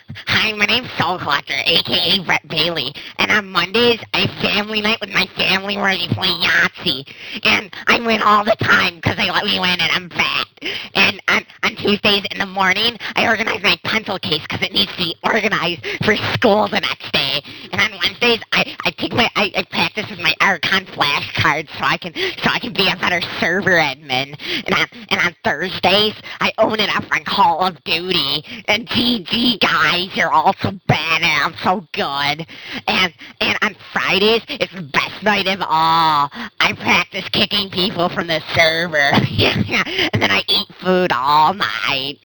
Hi, my name's Soul Collector, aka Brett Bailey, and on Mondays I have family night with my family where we play Yahtzee, and I win all the time because they let me win and I'm fat. And on Tuesdays in the morning I organize my pencil case because it needs to be organized for school the next day. And on Wednesdays I practice with my Archon flashcards so I can be a better server admin. And on Thursdays I own it up on Call of Duty. And GG guys, you're all so bad and I'm so good. And on Fridays it's the best night of all. I practice kicking people from the server. And then I eat food all night.